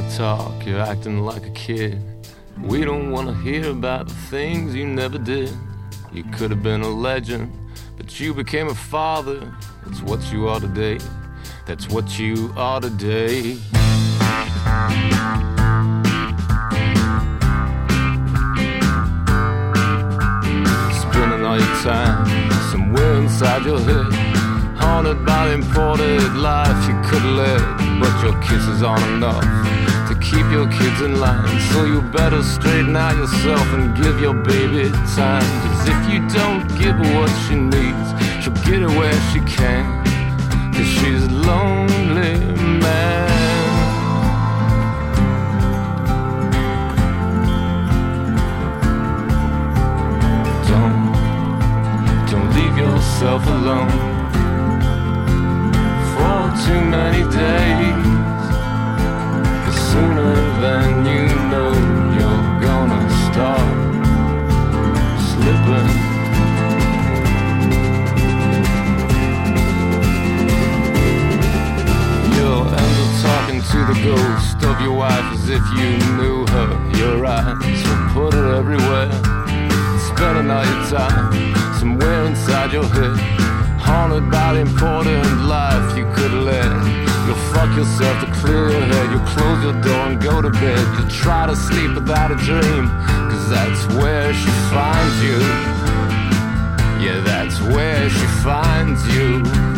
talk, you're acting like a kid. We don't wanna hear about the things you never did. You could have been a legend, but you became a father. That's what you are today. That's what you are today. Spending all your time somewhere inside your head, haunted by the imported life you could have led. But your kisses aren't enough to keep your kids in line, so you better straighten out yourself and give your baby time. Cause if you don't give her what she needs, she'll get it where she can. Cause she's a lonely man. Don't leave yourself alone for too many days. Cause sooner than you know, you're gonna start slipping. You'll end up talking to the ghost of your wife as if you knew her. Your eyes will put her everywhere, spending all your time somewhere inside your head, haunted by the important life you could have led. You'll fuck yourself to clear your head, you'll close your door and go to bed. You'll try to sleep without a dream, cause that's where she finds you. Yeah, that's where she finds you.